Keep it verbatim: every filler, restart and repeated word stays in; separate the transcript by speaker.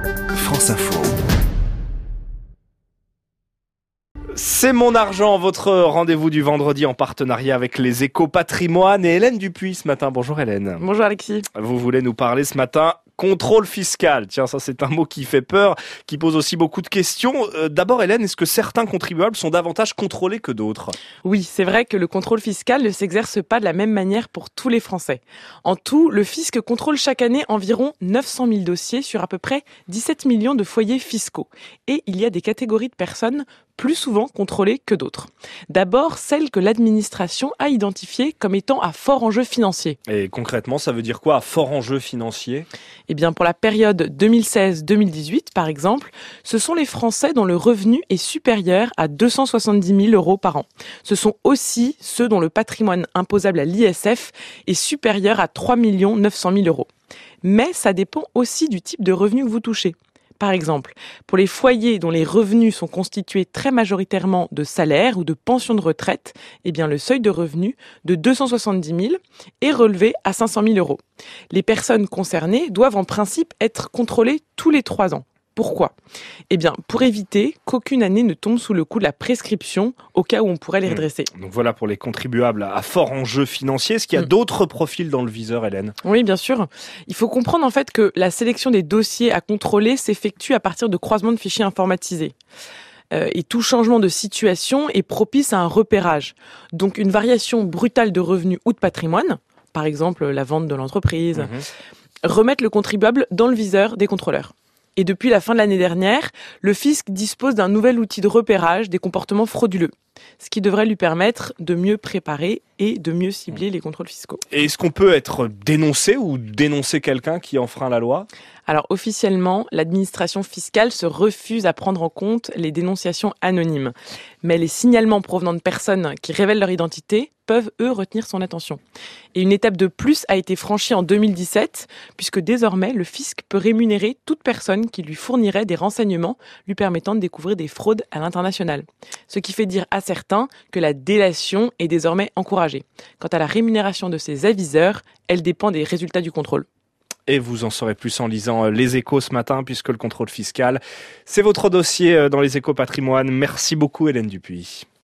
Speaker 1: France Info.
Speaker 2: C'est mon argent, votre rendez-vous du vendredi en partenariat avec les Échos Patrimoine et Hélène Dupuis ce matin. Bonjour Hélène.
Speaker 3: Bonjour Alexis.
Speaker 2: Vous voulez nous parler ce matin contrôle fiscal. Tiens, ça c'est un mot qui fait peur, qui pose aussi beaucoup de questions. Euh, d'abord Hélène, est-ce que certains contribuables sont davantage contrôlés que d'autres ?
Speaker 3: Oui, c'est vrai que le contrôle fiscal ne s'exerce pas de la même manière pour tous les Français. En tout, le fisc contrôle chaque année environ neuf cent mille dossiers sur à peu près dix-sept millions de foyers fiscaux. Et il y a des catégories de personnes plus souvent contrôlées que d'autres. D'abord, celles que l'administration a identifiées comme étant à fort enjeu financier.
Speaker 2: Et concrètement, ça veut dire quoi, à fort enjeu financier ?
Speaker 3: Eh bien, pour la période deux mille seize deux mille dix-huit, par exemple, ce sont les Français dont le revenu est supérieur à deux cent soixante-dix mille euros par an. Ce sont aussi ceux dont le patrimoine imposable à l'I S F est supérieur à trois millions neuf cent mille euros. Mais ça dépend aussi du type de revenu que vous touchez. Par exemple, pour les foyers dont les revenus sont constitués très majoritairement de salaires ou de pensions de retraite, eh bien le seuil de revenu de deux cent soixante-dix mille est relevé à cinq cent mille euros. Les personnes concernées doivent en principe être contrôlées tous les trois ans. Pourquoi ? Eh bien, pour éviter qu'aucune année ne tombe sous le coup de la prescription, au cas où on pourrait les redresser.
Speaker 2: Donc voilà pour les contribuables à fort enjeu financier. Est-ce qu'il y a mmh. d'autres profils dans le viseur, Hélène ?
Speaker 3: Oui, bien sûr. Il faut comprendre en fait que la sélection des dossiers à contrôler s'effectue à partir de croisements de fichiers informatisés. Euh, et tout changement de situation est propice à un repérage. Donc une variation brutale de revenus ou de patrimoine, par exemple la vente de l'entreprise, mmh. remettent le contribuable dans le viseur des contrôleurs. Et depuis la fin de l'année dernière, le fisc dispose d'un nouvel outil de repérage des comportements frauduleux, ce qui devrait lui permettre de mieux préparer et de mieux cibler les contrôles fiscaux.
Speaker 2: Et est-ce qu'on peut être dénoncé ou dénoncer quelqu'un qui enfreint la loi ?
Speaker 3: Alors officiellement, l'administration fiscale se refuse à prendre en compte les dénonciations anonymes. Mais les signalements provenant de personnes qui révèlent leur identité peuvent, eux, retenir son attention. Et une étape de plus a été franchie en deux mille dix-sept, puisque désormais, le fisc peut rémunérer toute personne qui lui fournirait des renseignements lui permettant de découvrir des fraudes à l'international. Ce qui fait dire à certains que la délation est désormais encouragée. Quant à la rémunération de ces aviseurs, elle dépend des résultats du contrôle.
Speaker 2: Et vous en saurez plus en lisant Les Échos ce matin, puisque le contrôle fiscal, c'est votre dossier dans Les Échos Patrimoine. Merci beaucoup Hélène Dupuis.